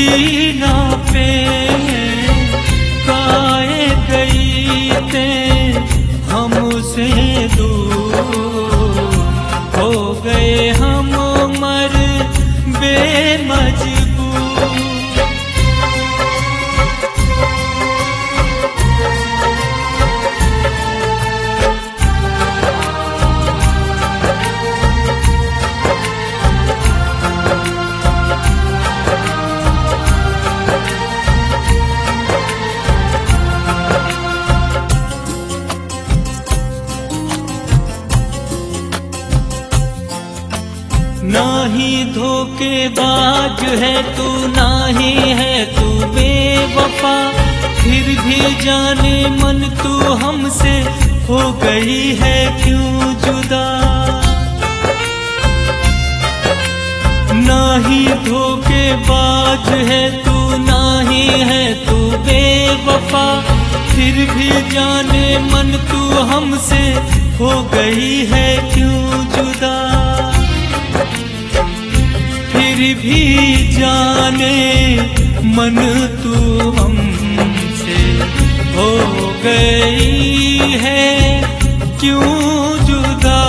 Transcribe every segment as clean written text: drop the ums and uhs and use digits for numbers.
जीना पे काए गई ते हमसे दूर हो गए हम मर बेमजबूर। ना ही धोखेबाज है तू, ना ही है तू बेवफा, फिर भी जाने मन तू हमसे हो गई है क्यों जुदा। ना ही धोखेबाज है तू, ना ही है तू बेवफा, फिर भी जाने मन तू हमसे हो गई है क्यों जुदा। फिर भी जाने मन तू हमसे हो गई है क्यों जुदा।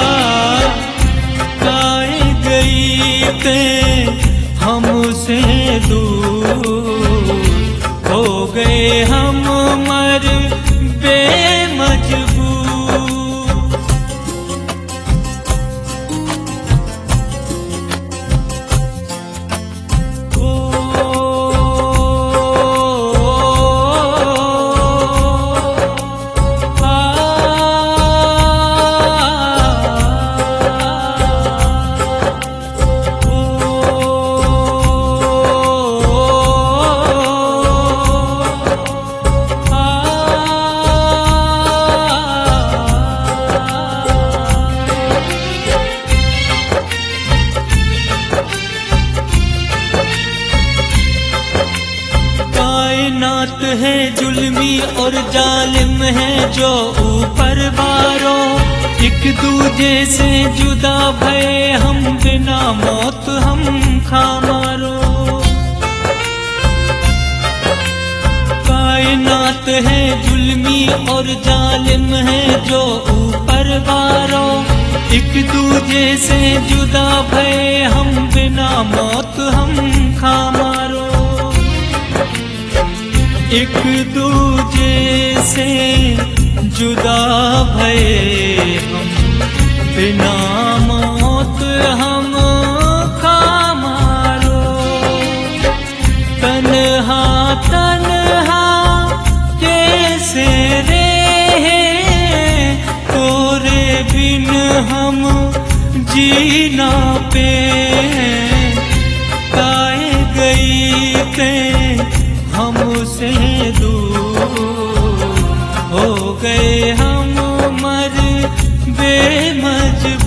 काए गई ते हमसे दूर हो गए हम मर बेमजबूर। कायनात है जुल्मी और जालिम है जो ऊपर बारो, एक दूजे से जुदा भये हम बिना मौत हम खा मारो। कायनात है जुल्मी और जालिम है जो ऊपर बारो, एक दूजे से जुदा भये हम बिना मौत हम खा मारो। एक दूजे से जुदा भये हम बिना मौत हम खा मारो। तन्हा तन्हा कैसे रहे तोरे बिन हम जीना पे काए गई ते हमसे दूर हो गए हम मर बेमजबूर।